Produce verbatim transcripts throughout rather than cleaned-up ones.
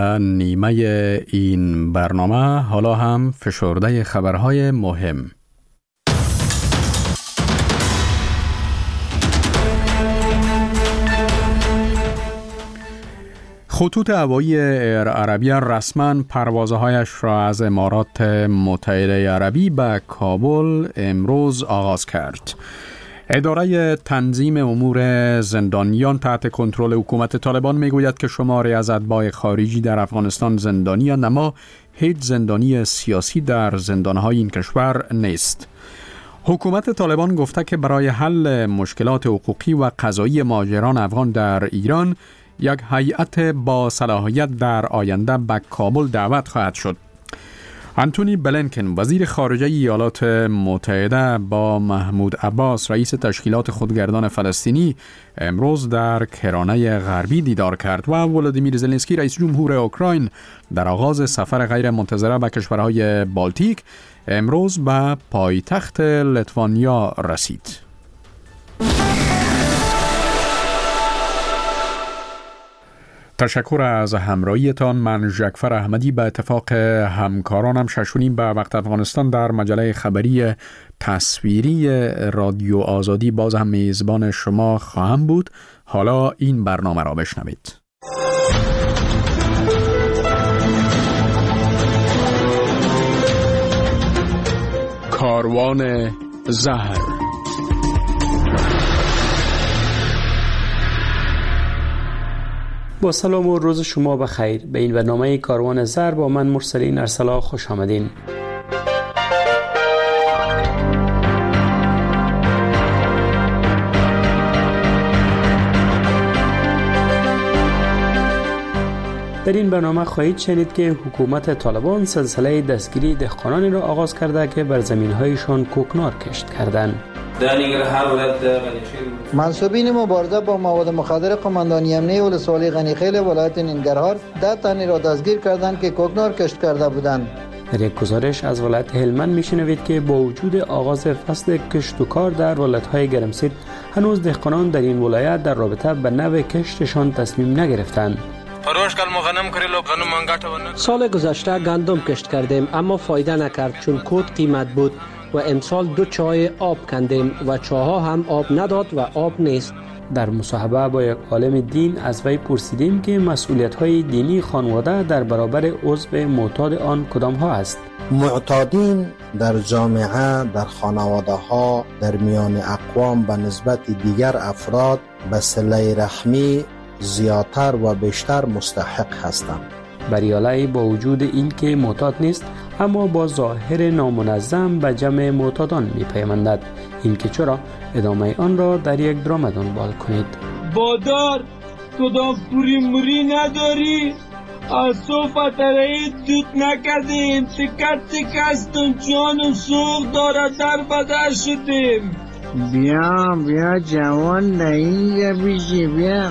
نیمه این برنامه حالا هم فشرده خبرهای مهم. خطوط هوایی ایر عربیه رسما پروازهایش را از امارات متحده عربی به کابل امروز آغاز کرد. اداره تنظیم امور زندانیان تحت کنترل حکومت طالبان میگوید که شماری از اتباع خارجی در افغانستان زندانی‌اند، اما هیچ زندانی سیاسی در زندان‌های این کشور نیست. حکومت طالبان گفته که برای حل مشکلات حقوقی و قضایی مهاجران افغان در ایران یک هیئت با صلاحیت در آینده به کابل دعوت خواهد شد. آنتونی بلینکن وزیر خارجه ایالات متحده با محمود عباس رئیس تشکیلات خودگردان فلسطینی امروز در کرانه غربی دیدار کرد و ولادیمیر زلنسکی رئیس جمهور اوکراین در آغاز سفر غیر منتظره به کشورهای بالتیک امروز به پایتخت لیتوانیا رسید. تشکر از همراهیتان. من ژکفر احمدی به اتفاق همکارانم ششونیم به وقت افغانستان در مجله خبری تصویری رادیو آزادی باز هم میزبان شما خواهم بود. حالا این برنامه را بشنوید. کاروان زهر. با سلام و روز شما بخیر. به این برنامه کاروان زهر با من مرسلین ارسلا خوش آمدین. در این برنامه خواهید شنید که حکومت طالبان سلسله دستگیری دهقانانی را آغاز کرده که بر زمین‌هایشان کوکنار کشت کردند. منصوبین مبارزه با مواد مخدر قماندانی امنیتی ولسوالی غنیخیل ولایت ننگرهار ده تنی را دستگیر کردند که کوکنار کشت کرده بودند. در یک گزارش از ولایت هلمند میشنوید که با وجود آغاز فصل کشت و کار در ولایت‌های گرمسیر هنوز دهقانان در این ولایت در رابطه به نوع کشتشان تصمیم نگرفتند. سال گذشته گندم کشت کردیم اما فایده نکرد چون کود قیمت بود و امسال دو چای آب کندیم و چاها هم آب نداد و آب نیست. در مصاحبه با یک عالم دین از وی پرسیدیم که مسئولیت‌های دینی خانواده در برابر عضو معتاد آن کدام ها است؟ معتادین در جامعه، در خانواده ها، در میان اقوام به نسبت دیگر افراد به صله رحمی زیادتر و بیشتر مستحق هستند. بریالای با وجود این که معتاد نیست اما با ظاهر نامنظم به جمع معتادان می پیوندد. این که چرا؟ ادامه آن را در یک درام دنبال کنید. بادار کدام پوری موری نداری؟ آسو فتره دوت نکردیم تکر تکستم جانم سوخ دارد در بدر شدیم. بیا بیا جوان در اینجا بیشی بیا.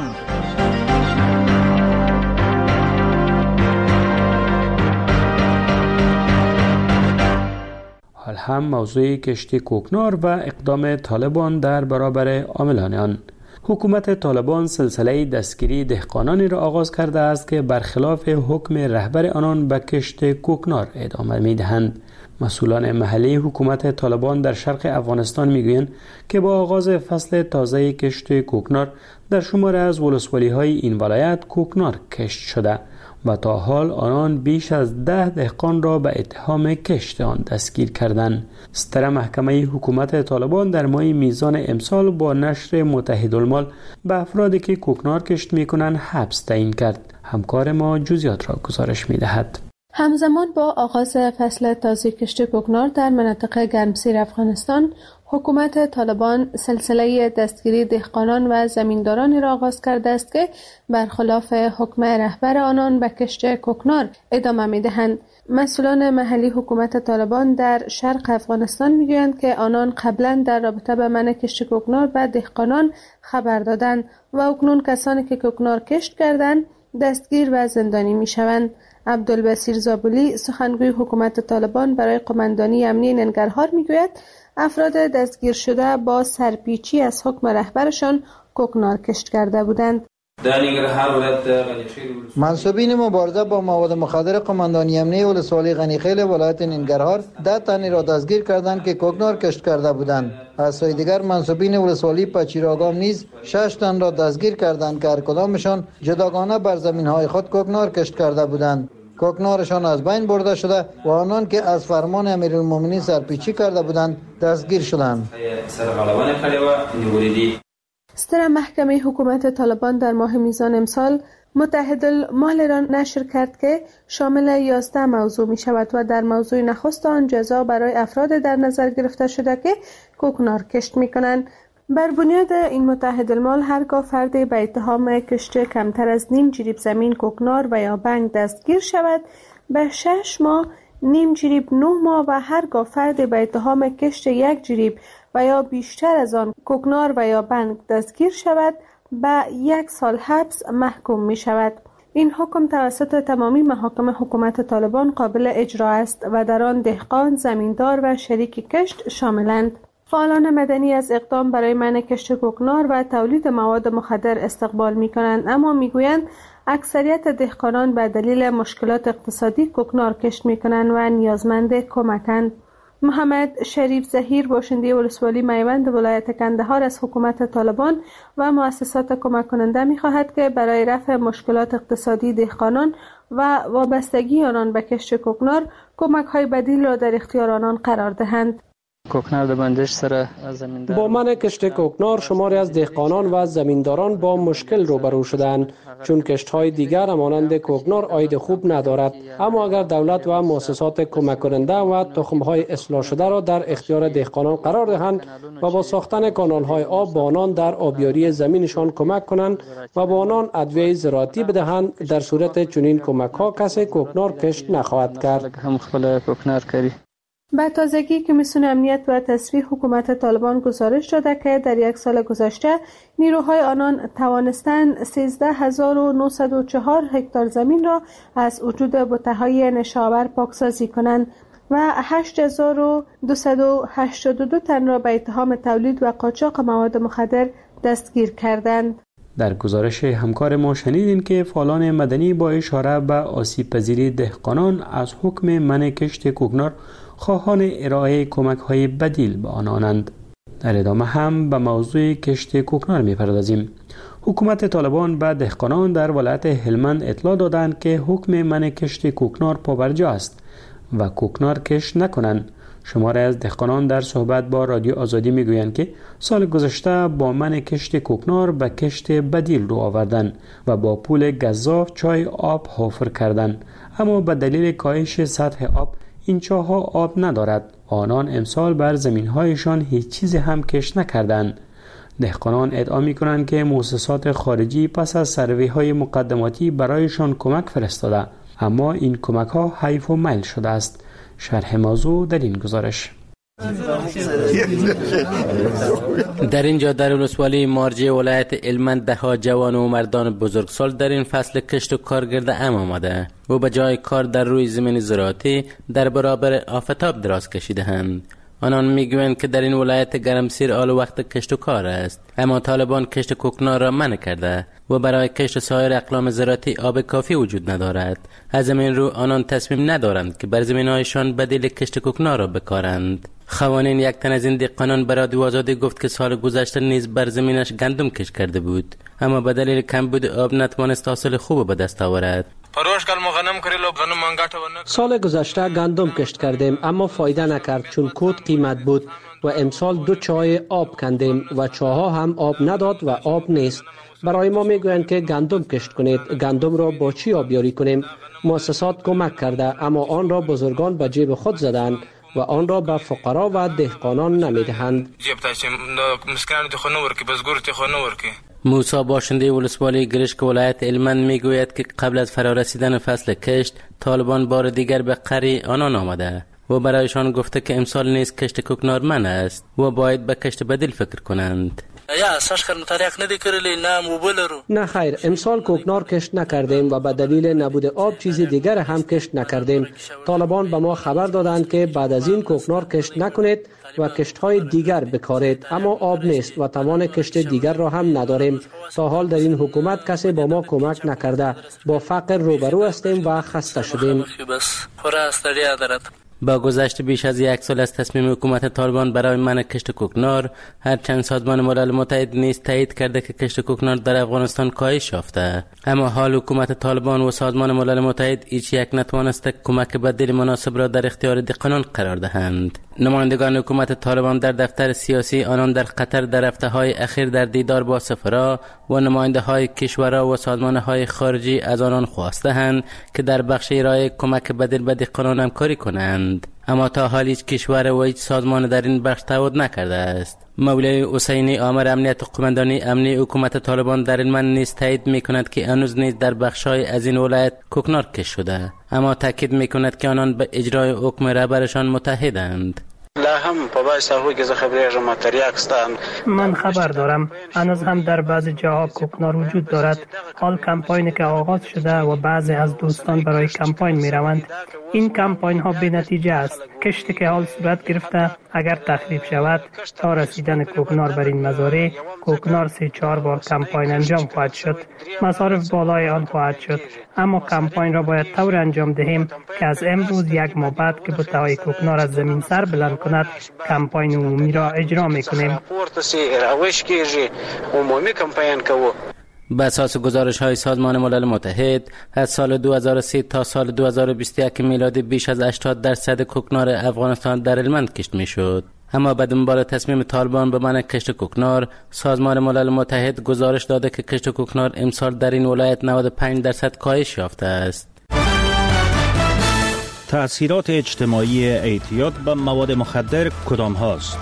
حال هم موضوع کشت کوکنار و اقدام طالبان در برابر عاملان آن. حکومت طالبان سلسله دستگیری دهقانانی را آغاز کرده است که برخلاف حکم رهبر آنان به کشت کوکنار ادامه می‌دهند. مسئولان محلی حکومت طالبان در شرق افغانستان میگویند که با آغاز فصل تازه کشت کوکنار در شمار از ولسوالی‌های این ولایت کوکنار کشت شده و تا حال آنان بیش از ده دهقان را به اتهام کشت آن دستگیر کردند. ستر محکمه حکومت طالبان در ماه میزان امسال با نشر متحدالمال به افرادی که کوکنار کشت میکنند حبس تعیین کرد. همکار ما جزئیات را گزارش میدهد. همزمان با آغاز فصل تازه کشت کوکنار در مناطق گرمسیر افغانستان، حکومت طالبان سلسله دستگیری دهقانان و زمیندارانی را آغاز کرده است که برخلاف حکم رهبر آنان به کشت کوکنار ادامه می‌دهند. مسئولان محلی حکومت طالبان در شرق افغانستان میگویند که آنان قبلا در رابطه با منع کشت کوکنار به دهقانان خبر دادند و اکنون کسانی که کوکنار کشت کردند دستگیر و زندانی میشوند. عبدالبصیر زابلی سخنگوی حکومت طالبان برای قماندانی امنی ننگرهار میگوید افراد دستگیر شده با سرپیچی از حکم رهبرشان کوکنار کشت کرده بودند. منصوبین مبارزه با مواد مخدر قماندانی امنیه ولسوالی غنیخیل ولایت ننگرهار ده تنی را دستگیر کردند که کوکنار کشت کرده بودند. از سوی دیگر منصوبین ولسوالی پچیراگام نیز شش تن را دستگیر کردند که هر کدامشان جداگانه بر زمینهای خود کوکنار کشت کرده بودند. کوکنارشان از بین برده شده و آنان که از فرمان امیرالمومنین سرپیچی کرده بودند دستگیر شدند. ستر محکمه حکومت طالبان در ماه میزان امسال متحدالمال را نشر کرد که شامل یازده موضوع می شود و در موضوع نخست آن جزا برای افراد در نظر گرفته شده که کوکنار کشت می کنند. بر بنیاد این متحدالمال هرگاه فردی به اتهام کشت کمتر از نیم جریب زمین کوکنار و یا بنگ دستگیر شود به شش ماه، نیم جریب نه ماه و هرگاه فردی به اتهام کشت یک جریب و یا بیشتر از آن کوکنار و یا بنگ دستگیر شود به یک سال حبس محکوم می شود. این حکم توسط تمامی محاکم حکومت طالبان قابل اجرا است و در آن دهقان، زمیندار و شریک کشت شاملند. فعالان مدنی از اقدام برای منع کشت کوکنار و تولید مواد مخدر استقبال می کنند، اما می گویند اکثریت دهقانان به دلیل مشکلات اقتصادی کوکنار کشت می کنند و نیازمند کمکند. محمد شریف ظهیر باشنده ولسوالی میوند ولایت کندهار از حکومت طالبان و مؤسسات کمک کننده می خواهد که برای رفع مشکلات اقتصادی دهقانان و وابستگی آنان به کشت کوکنار کمک های بدیل را در اختیار آنان قرار دهند. کوکنار د بندش سره زمیندار با منع کشت کوکنار شماری از دهقانان و زمینداران با مشکل روبرو شدند، چون کشت‌های دیگر مانند کوکنار عاید خوب ندارد. اما اگر دولت و مؤسسات کمک کننده و تخم‌های اصلاح شده را در اختیار دهقانان قرار دهند و با ساختن کانال‌های آب با آنان در آبیاری زمینشان کمک کنند و با آنان ادویه زراعتی بدهند، در صورت چنین کمک‌ها کسی کوکنار کشت نخواهد کرد. هم خپل کوکنار کردی. به تازگی کمیسیون امنیت و تصفیه حکومت طالبان گزارش داده که در یک سال گذشته نیروهای آنان توانستند سیزده هزار و نهصد و چهار هکتار زمین را از وجود بوته‌های نشابر پاکسازی کنند و هشت هزار و دویست و هشتاد و دو تن را به اتهام تولید و قاچاق مواد مخدر دستگیر کردند. در گزارش همکار ما شنیدیم که فعالان مدنی با اشاره به آسیب پذیری دهقانان از حکم منع کشت کوکنار خواهان ارائه کمک های بدیل به آنانند. در ادامه هم به موضوع کشت کوکنار می‌پردازیم. حکومت طالبان به دهقانان در ولایت هلمند اطلاع دادند که حکم منع کشت کوکنار پابرجا است و کوکنار کشت نکنند. شماره از دهقانان در صحبت با رادیو آزادی میگویند که سال گذشته با منع کشت کوکنار به کشت بدیل رو آوردند و با پول گزاف چای آب حفر کردند، اما به دلیل کاهش سطح آب این چاه‌ها آب ندارد. آنان امسال بر زمین‌هایشان هیچ چیز هم کشت نکردند. دهقانان ادعا می‌کنند که مؤسسات خارجی پس از سروی‌های مقدماتی برایشان کمک فرستاده، اما این کمک‌ها حیف و میل شده است. شرح موضوع در این گزارش. در اینجا در ولسوالی مارجه ولایت هلمند ده ها جوان و مردان بزرگسال در این فصل کشت و کار گرده ام آمده و به جای کار در روی زمین زراعتی در برابر آفتاب دراز کشیده اند. آنان میگویند که در این ولایت گرمسیر آل وقت کشت و کار است، اما طالبان کشت کوکنار را منع کرده و برای کشت سایر اقلام زراعتی آب کافی وجود ندارد. از زمین رو آنان تصمیم ندارند که بر زمین‌هایشان بدیل کشت کوکنار را بکارند. خوانین یک تن از این دهقانان برای رادیو آزادی گفت که سال گذشته نیز بر زمینش گندم کشت کرده بود، اما به دلیل کمبود آب نتوانست حاصل خوب به دست آورد. سال گذشته گندم کشت کردیم اما فایده نکرد، چون کود قیمت بود و امسال دو چای آب کندیم و چاها هم آب نداد و آب نیست. برای ما میگویند که گندم کشت کنید. گندم را با چی آبیاری کنیم؟ مؤسسات کمک کرده اما آن را بزرگان به جیب خود زدند و آن را به فقرا و دهقانان نمیدهند. موسی باشنده ولسوالی گرشک ولایت هلمند میگوید که قبل از فرارسیدن فصل کشت طالبان بار دیگر به قری آنان آمده و برایشان گفته که امسال نیز کشت کوکنار منع است و باید به کشت بدیل فکر کنند. یا اساس کار متریک ندی کردی نه موبایل رو نه خیر، امسال کوکنار کشت نکردیم و به دلیل نبود آب چیزی دیگر هم کشت نکردیم. طالبان به ما خبر دادند که بعد از این کوکنار کشت نکنید و کشت‌های دیگر بکارید، اما آب نیست و توان کشت دیگر را هم نداریم. تا حال در این حکومت کسی با ما کمک نکرده. با فقر روبرو هستیم و خسته شدیم. با گذشت بیش از یک سال از تصمیم حکومت طالبان برای منع کشت کوکنار، هرچند سازمان ملل متحد نیز تایید کرده که کشت کوکنار در افغانستان کاهش یافته، اما حال حکومت طالبان و سازمان ملل متحد هیچ یک نتوانسته کمک بدیل مناسب را در اختیار دهقانان قرار دهند. نمایندگان حکومت طالبان در دفتر سیاسی آنان در قطر در هفته‌های اخیر در دیدار با سفرا و نماینده های کشورها و سازمان های خارجی از آنان خواستند که در بخش ارائه کمک بدیل به دهقانان همکاری کنند، اما تا حال هیچ کشور و هیچ سازمان در این بخش تعهد نکرده است. مولوی حسینی آمر امنیت قماندانی امنی حکومت طالبان در این من نیز تایید می‌کند که هنوز نیز در بخش‌های از این ولایت کوکنار کشت شده، اما تاکید می‌کند که آنان به اجرای حکم رهبرشان متحدند. من خبر دارم هنوز هم در بعضی جاها کوکنار وجود دارد. حال کمپاینی که آغاز شده و بعضی از دوستان برای کمپاین می روند. این کمپاین ها بی نتیجه است. کشتی که حال صورت گرفته اگر تخریب شود تا رسیدن کوکنار بر این مزارع، کوکنار سه چهار بار کمپاین انجام خواهد شد. مصارف بالای آن خواهد شد، اما کمپاین را باید طور انجام دهیم که از امروز یک ماه بعد که بوته‌های کوکنار از زمین سر بلند کند، کمپاین عمومی را اجرا میکنیم. به اساس گزارش های سازمان ملل متحد، از سال دو هزار و سه تا سال دو هزار و بیست و یک میلادی بیش از هشتاد درصد کوکنار افغانستان در هلمند کشت میشد. اما به دنبال تصمیم طالبان به منع کشت کوکنار، سازمان ملل متحد گزارش داده که کشت کوکنار امسال در این ولایت نود و پنج درصد کاهش یافته است. تأثیرات اجتماعی اعتیاد به مواد مخدر کدام هاست؟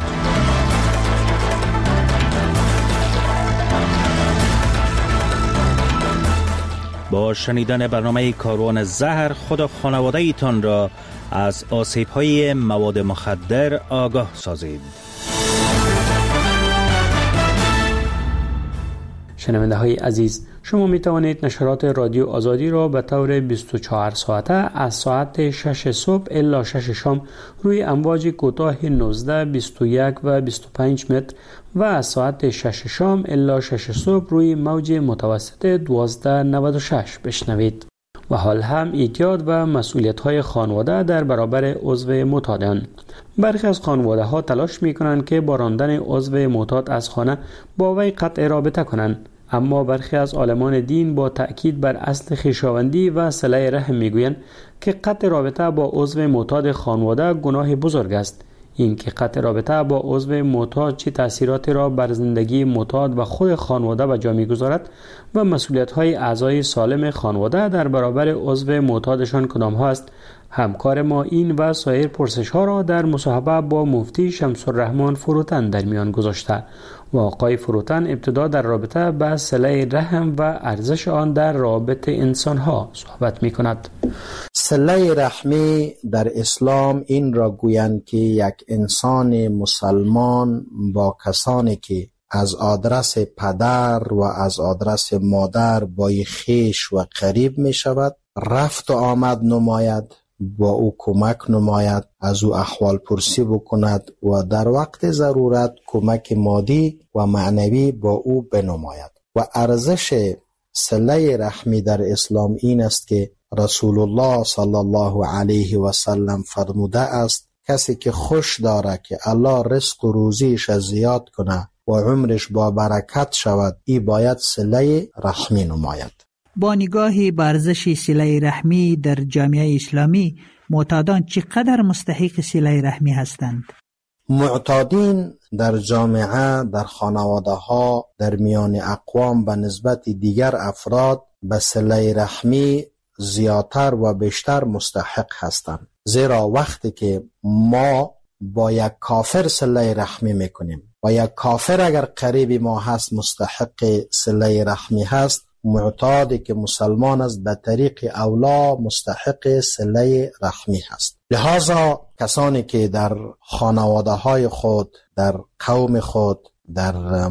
با شنیدن برنامه کاروان زهر خود و خانواده ایتان را از آسیب‌های مواد مخدر آگاه سازید. شنونده های عزیز، شما می توانید نشرات رادیو آزادی را به طور بیست و چهار ساعته از ساعت شش صبح الی شش شام روی امواج کوتاه نوزده، بیست و یک و بیست و پنج متر و از ساعت شش شام الی شش صبح روی موج متوسط دوازده نود و شش بشنوید. و حال هم اعتیاد و مسئولیت های خانواده در برابر عضو معتادان. برخی از خانواده ها تلاش می کنند که با راندن عضو معتاد از خانه با وی قطع رابطه کنند، اما برخی از عالمان دین با تأکید بر اصل خویشاوندی و صله رحم می گویند که قطع رابطه با عضو معتاد خانواده گناه بزرگ است. این که قطع رابطه با عضو معتاد چه تأثیراتی را بر زندگی معتاد و خود خانواده به جا می‌گذارد و مسئولیت‌های اعضای سالم خانواده در برابر عضو معتادشان کدام ها است، همکار ما این و سایر پرسش‌ها را در مصاحبه با مفتی شمس الرحمن فروتن در میان گذاشته و آقای فروتن ابتدا در رابطه با صله رحم و ارزش آن در رابطه انسان‌ها صحبت می‌کند. صله رحمی در اسلام این را گویند که یک انسان مسلمان با کسانی که از آدرس پدر و از آدرس مادر با خویش و قریب می شود رفت و آمد نماید، با او کمک نماید، از او احوال پرسی بکند و در وقت ضرورت کمک مادی و معنوی با او بنماید. و ارزش صله رحمی در اسلام این است که رسول الله صلی الله علیه و سلم فرموده است کسی که خوش داره که الله رزق و روزیش زیاد کنه و عمرش با برکت شود، ای باید صله رحمی نماید. با نگاه به ارزش صله رحمی در جامعه اسلامی، معتادان چقدر مستحق صله رحمی هستند؟ معتادین در جامعه، در خانواده ها، در میان اقوام به نسبت دیگر افراد به صله رحمی زیادتر و بیشتر مستحق هستند. زیرا وقتی که ما با یک کافر صله رحمی میکنیم و یک کافر اگر قریب ما هست مستحق صله رحمی هست، معتادی که مسلمان است به طریق اولا مستحق صله رحمی هست. لذا کسانی که در خانواده های خود، در قوم خود، در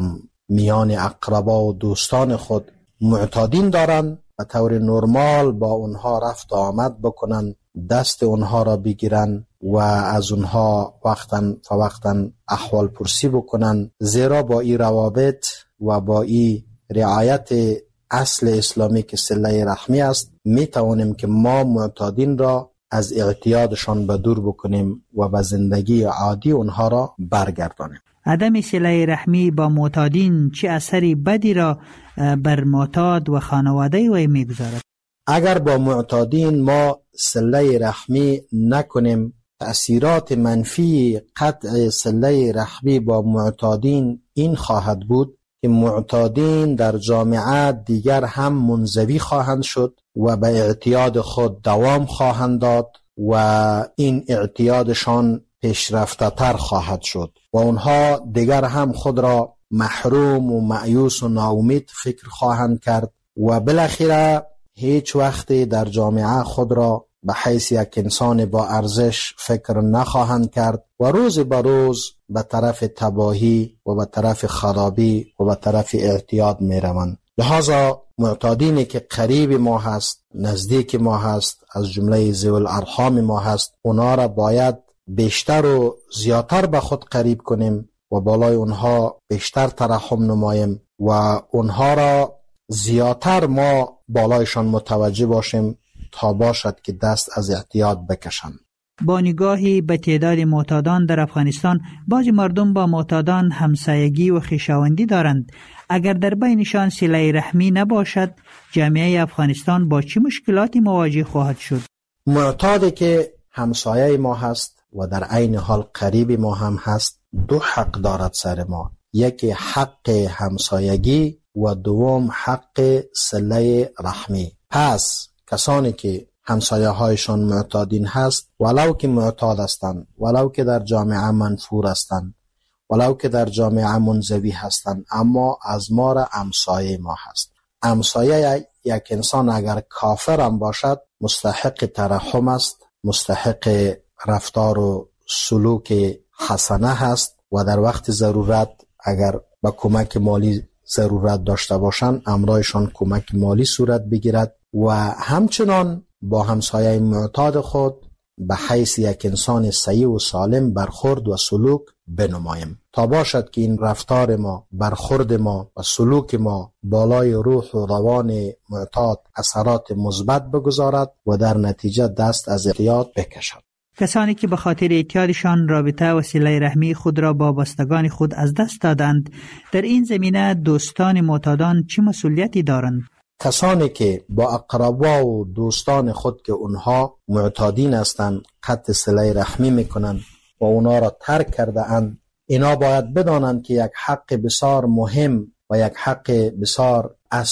میان اقربا و دوستان خود معتادین دارند و طور نرمال با اونها رفت و آمد بکنن، دست اونها را بگیرن و از اونها وقتاً فوقتاً احوال پرسی بکنن، زیرا با این روابط و با این رعایت اصل اسلامی که صله رحمی است می توانیم که ما معتادین را از اعتیادشان به دور بکنیم و به زندگی عادی اونها را برگردانیم. عدم صله رحمی با معتادین چه اثری بدی را بر معتاد و خانواده وی میگذارد؟ اگر با معتادین ما صله رحمی نکنیم، تأثیرات منفی قطع صله رحمی با معتادین این خواهد بود که معتادین در جامعه دیگر هم منزوی خواهند شد و به اعتیاد خود دوام خواهند داد و این اعتیادشان پیشرفته تر خواهد شد و اونها دیگر هم خود را محروم و مایوس و ناامید فکر خواهند کرد و بالاخره هیچ وقت در جامعه خود را به حیث یک انسان با ارزش فکر نخواهند کرد و روز به روز به طرف تباهی و به طرف خرابی و به طرف اعتیاد می روند. لذا معتادینی که قریب ما هست، نزدیک ما هست، از جمله ذوی الارحام ما هست، اونا را باید بیشتر و زیادتر به خود قریب کنیم و بالای اونها بیشتر ترحم نماییم و اونها را زیادتر ما بالایشان متوجه باشیم تا باشد که دست از اعتیاد بکشند. با نگاهی به تعداد معتادان در افغانستان، بعضی مردم با معتادان همسایگی و خویشاوندی دارند. اگر در بینشان صله رحمی نباشد، جامعه افغانستان با چه مشکلاتی مواجه خواهد شد؟ معتادی که همسایه ما هست و در عین حال قریب ما هم هست، دو حق دارد سر ما. یکی حق همسایگی و دوم حق صله رحمی. پس کسانی که همسایه هایشان معتادین هست، ولو که معتاد هستند، ولو که در جامعه منفور هستند، ولو که در جامعه منزوی هستند، اما از ما را همسایه ما هست. همسایه یک انسان اگر کافر هم باشد مستحق ترحم است، مستحق رفتار و سلوک حسنه هست و در وقت ضرورت اگر با کمک مالی ضرورت داشته باشند امرایشان کمک مالی صورت بگیرد و همچنان با همسایه معتاد خود به حیث یک انسان صحیح و سالم برخورد و سلوک بنماییم تا باشد که این رفتار ما، برخورد ما و سلوک ما بالای روح و روان معتاد اثرات مثبت بگذارد و در نتیجه دست از اعتیاد بکشد. کسانی که به خاطر اعتیادشان رابطه و صله رحمی خود را با بستگان خود از دست دادند، در این زمینه دوستان معتادان چه مسئولیتی دارند؟ کسانی که با اقربا و دوستان خود که اونها معتادین هستند قطع صله رحمی میکنند و اونا را ترک کرده اند، اینا باید بدانند که یک حق بسیار مهم و یک حق بسیار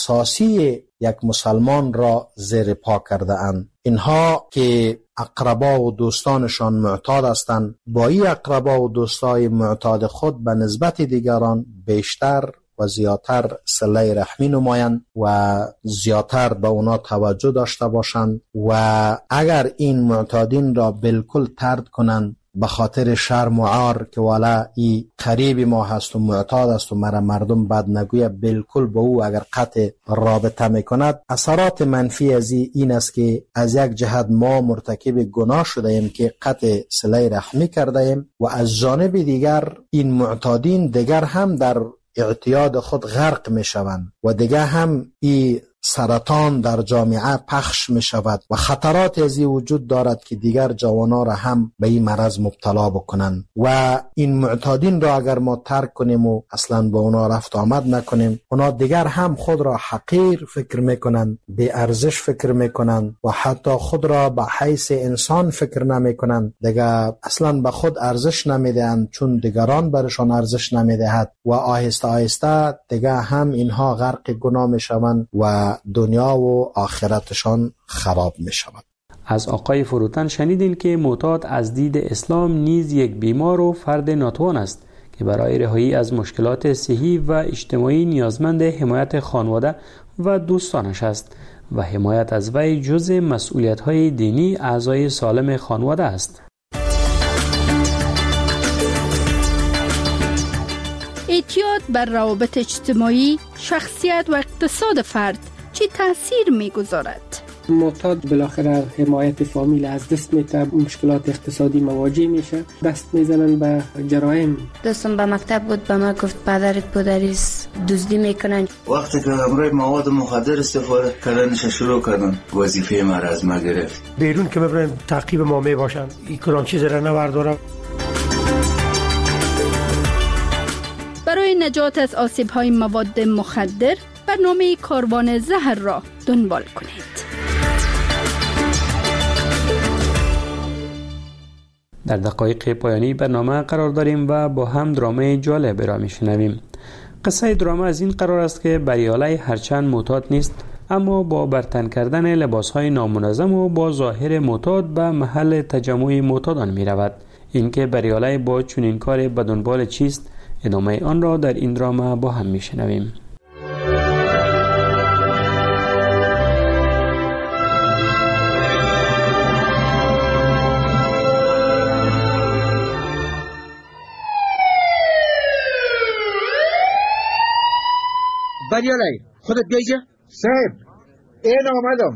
اساسی یک مسلمان را زیر پا کرده اند. اینها که اقربا و دوستانشان معتاد هستند، با این اقربا و دوستای معتاد خود به نسبت دیگران بیشتر و زیادتر صله رحمی نمایند و زیادتر به اونا توجه داشته باشند و اگر این معتادین را بالکل طرد کنند به خاطر شرم و عار که والا ای قریب ما هست و معتاد است و مرا مردم بد نگویه، بالکل با او اگر قطع رابطه میکند، اثرات منفی از این است که از یک جهت ما مرتکب گناه شده ایم که قطع صله رحمی کرده ایم و از جانب دیگر این معتادین دیگر هم در اعتیاد خود غرق می شوند و دیگه هم این سرطان در جامعه پخش می شود و خطرات از این وجود دارد که دیگر جوانا را هم به این مرض مبتلا بکنند و این معتادین را اگر ما ترک کنیم و اصلا با اونا رفت آمد نکنیم، اونا دیگر هم خود را حقیر فکر می کنند، بی ارزش فکر می کنند و حتی خود را به حیث انسان فکر نمی کنند، دیگر اصلا به خود ارزش نمی دهند چون دیگران برشان ارزش نمی دهد و آهسته آهسته دیگر هم اینها غرق گناه می شوند و دنیا و آخرتشان خراب می شود. از آقای فروتن شنیدین که معتاد از دید اسلام نیز یک بیمار و فرد ناتوان است که برای رهایی از مشکلات صحی و اجتماعی نیازمند حمایت خانواده و دوستانش است و حمایت از وی جزء مسئولیت‌های دینی اعضای سالم خانواده است. اعتیاد بر روابط اجتماعی، شخصیت و اقتصاد فرد چه تأثیر می‌گذارد؟ معتاد بالاخره حمایت فامیل از دست میده، مشکلات اقتصادی مواجه میشه، دست میزنن به جرایم. دوستم به مکتب بود، به ما گفت پدرت پدریست دزدی میکنن. وقتی که امروی مواد مخدر استفاده کردنش شروع کردن، وظیفه ما را از ما گرفت. بیرون که ببرن تعقیب ما میباشن، این کلان چیز را نوردارم. برای نجات از آسیب‌های مواد مخدر برنامه کاروان زهر را دنبال کنید. در دقایق پایانی برنامه قرار داریم و با هم درامه جالب را میشنویم. قصه درامه از این قرار است که بریالی هرچند معتاد نیست، اما با برتن کردن لباسهای نامنظم و با ظاهر معتاد به محل تجمع معتادان می رود. اینکه بریالی با چنین کار به دنبال چیست، ادامه آن را در این درامه با هم میشنویم. بریالی خودت بیایجا؟ صاحب این آمدم.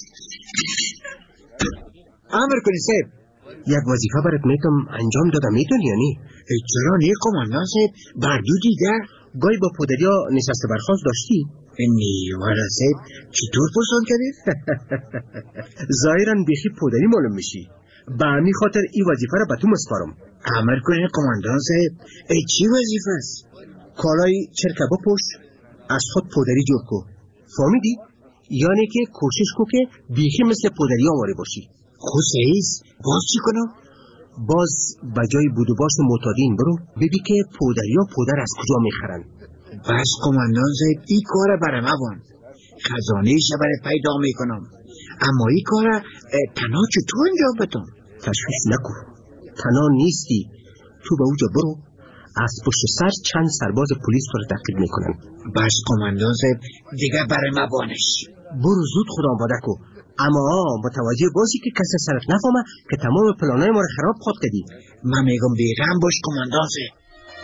امر کنی صاحب. یک وظیفه برات میتونم انجام دادم، میتونی یا نی؟ چرا نی قماندان صاحب؟ بردو دیگر گاهی با پدریا نشست برخواست داشتی؟ نی والا صاحب چطور پرسان کردی؟ ظاهرا بیخی پدری معلوم میشی. به همین خاطر این وظیفه را به تو مسپارم. امر کنی قماندان صاحب. ای چی وظیفه است؟ کالای چرکه بپوش، از خود پدری جور کو. فهمیدی؟ یعنی که کوشش کو که بیخی مثل پدری آواره باشی. خود سعیز باز چی کنم؟ باز بجای بود و باش معتادین برو ببی که پدری ها پدر از کجا میخرن. بس قماندان صاحب این کار برای موان خزانه شبرت پیدا میکنم، اما این کار تنها چطور انجام بدم؟ تشویش نکن، تنها نیستی. تو به اوجا برو، از پشت سر چند سرباز پلیس تو رو تعقیب میکنن. بس قماندان صاحب دیگه برای ما بانش. برو زود خدا آماده کو، اما متوجه باشی که کسی سرت نفهمه که تمام پلانای ما رو خراب خود کردی. من میگم بیغم باش قماندان صاحب.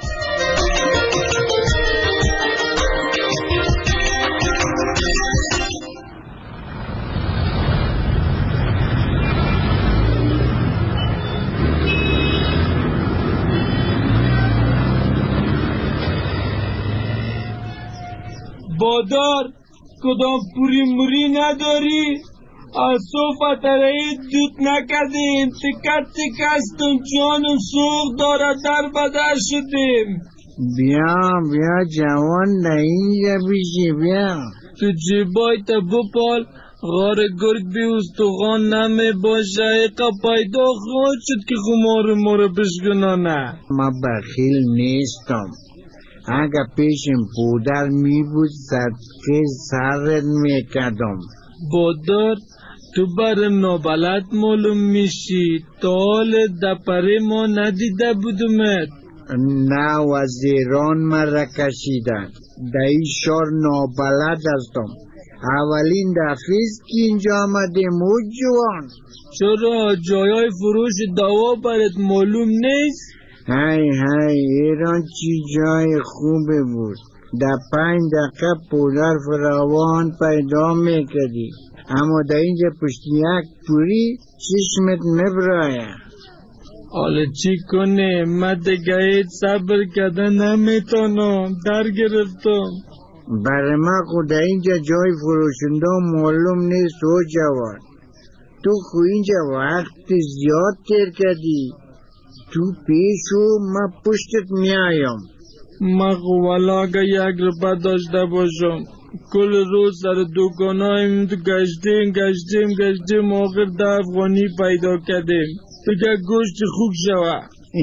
بادار کدام پوری موری نداری؟ از صوفت رایی دوت نکردیم، تکت تکستم جانم سوخ داره در بدر شدیم. بیا بیا جوان اینجا بیشی بیا. تو جیبای تا بپال غار گرگ بی استخوان نمی باشه. ایقا پیدا خواهد شد که خمار ما رو بشکنانه. ما بخیل نیستم، اگه پیشم پودر می بود صدقه سرت میکردم. بادار تو برم نابلد معلوم میشی، تا حال دپره ما ندیده بودمت. نه وزیران مرا کشیدن، دایی شار نابلد هستم. اولین دفعیست که اینجا آمدیم او جوان. چرا جایای فروش دوا برات معلوم نیست؟ های های ایران چی جای خوبه بود، در پنج دقیقه پودر فراوان پیدا میکردی، اما در اینجا پشت یک پوری چشمت مبرایه. حالا چی کنه؟ من دیگه صبر کردن نمیتونم، در گرفتم. برای من خود در اینجا جای فروشنده معلوم نیست او جوان. تو خو اینجا وقت زیاد تیر کردی، تو پیشو من پشتت میایم. من والا اگه یک روپه داشته باشم کل روز سر دکانایم گشتیم گشتیم گشتیم آخر ده افغانی پیدا کردیم. بگه گوشت خوب شوه.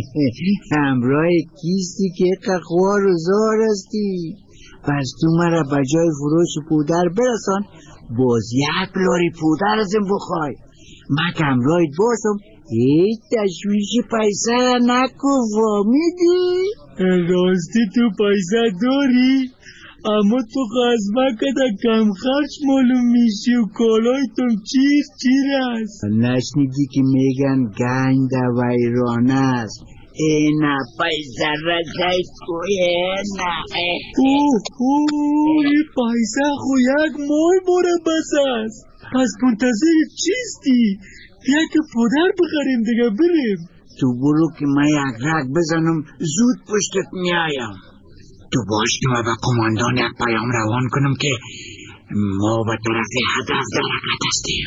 همراه کیستی که قخوار و زار هستی. پس تو مرا بجای فروش پودر برسان، باز یک لاری پودر ازم بخوای. من که همراهت باشم هیچ تشویش پیسه نکو، فهمیدی؟ راستی تو پیسه داری؟ اما تو خزمه کده کم خرچ معلوم میشی و کالای تم چیر چیر است. نشنیدی که میگن گنج در ویرانه است، اینا پیسه را جای کویه نه اوه اوه این پیسه خو یک مای باره بس است. پس منتظر چیستی؟ یک پودر بخریم دیگه بریم. تو برو که من یک رگ بزنم زود پشتت میایم. تو باش که من به قماندان یک پیام روان کنم که ما به طرف هدف در حرکت هستیم.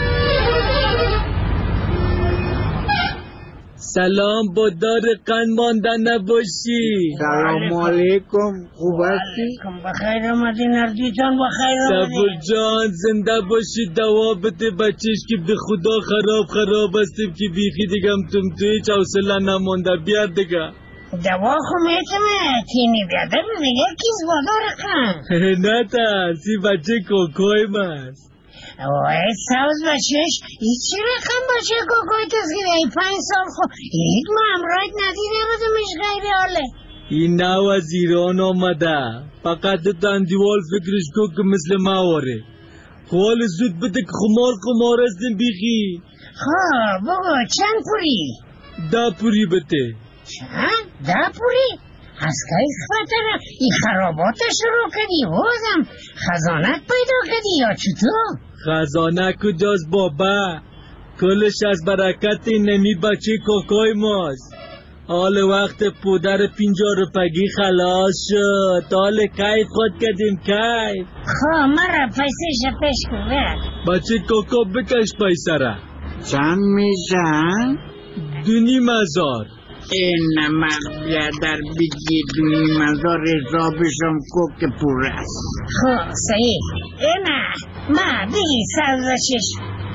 سلام با دار قند مانده نباشی. سلام علیکم، خوب هستی؟ بخیر آمدی نردی جان، بخیر آمدی. صبور جان زنده باشی، دوا بده بچهش که به خدا خراب خراب هستیم که بیخی دیگم تم توی هیچ حوصله نمانده. بیار دیگه دوا خو میتونه تینی بیاده ببینه کیز بادار کن. نه ترسی بچه کوکوی ماست. وای سوز بچهش ای چی رقم بچه کوکوی تزگیره ای پنج سال خو یک ما امراید ندیده بدمش غیری حاله. این نو از ایران آمده، فقط تندیوال فکرش کو که مثل ما واره. خوال زود بده که خمار خمار هستیم بیخی. خواه بگو چند پوری؟ ده پوری بده. چند؟ ده پوری؟ از که خطره این خرابات شروع کردی بازم خزانت پیدا کردی یا چطور؟ خزانه کجاست بابا؟ کلش از برکت نمی بچه کوکوی ماست. حال وقت پودر پینجا روپگی خلاص شد. حال کیف خود کردیم کیف. خواه مرا پیسه شپش کن. بچه کوکو بکش پیسه را. چند میشن؟ دونی مزار. این مغبیه در بگی دونی مزار حسابشم کو که پور است. خواه صحیح. اینا ما بگی سازشش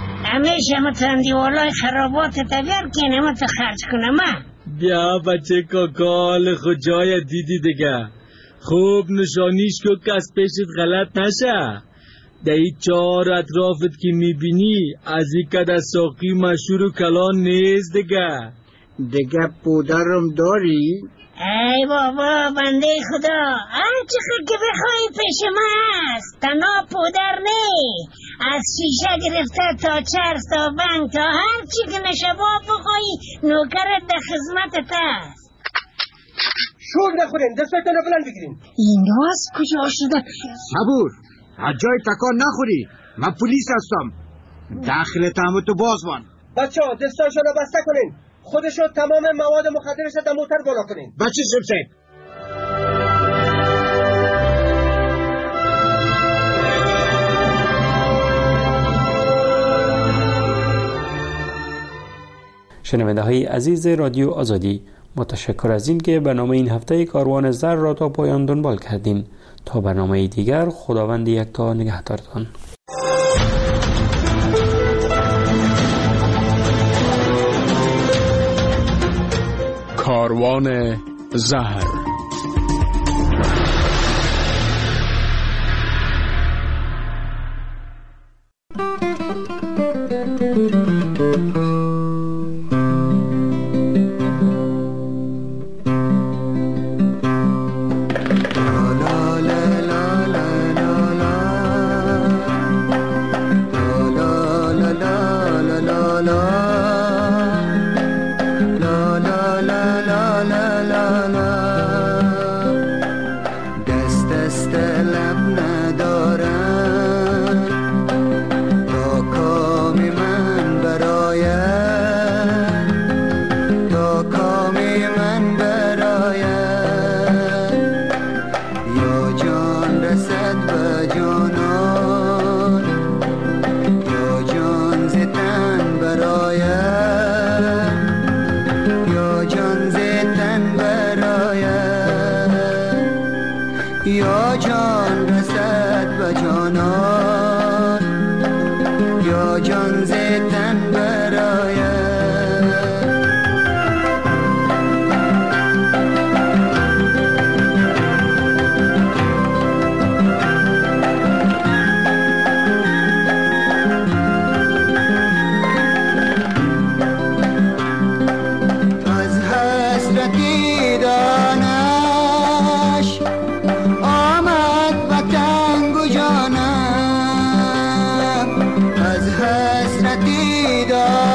همیشه متندی والای خرابات تبیر که نمت خرج کنم ما. بیا بچه کاکال خود جای دیدی دیگه. خوب نشانیش که کس پیشت غلط نشه. در این چهار اطرافت که میبینی از این کده ساقی مشهور و کلان نیست دیگه. دیگه پودرم داری؟ ای بابا بنده خدا هر چقدر که بخوایی پیش ما هست. تنها پودر نی، از شیشه گرفته تا چرس تا بنگ تا هر چی که نشبا بخوایی نوکرت در خدمتت هست. شور نخورین، دستتون رو بلند بگیرین. این راست کجا شده؟ صبور، از جای تکان نخوری. من پلیس هستم. داخل تهمتو باز بان. بچه ها دستاشو رو بسته کنین. خودشو تمام مواد مخدرش در موتر بالا کنین. بچه شمسه شنونده های عزیز رادیو آزادی، متشکر از این که برنامه این هفته کاروان زر را تا پایان دنبال کردین. تا برنامه دیگر خداوند یکتا نگهدارتان. کاروان زهر. یا جان رسد به جانان یا جان ز تن برآید. از حسرتی دانش آمد به تنگ و جانم، از حسرتی دانش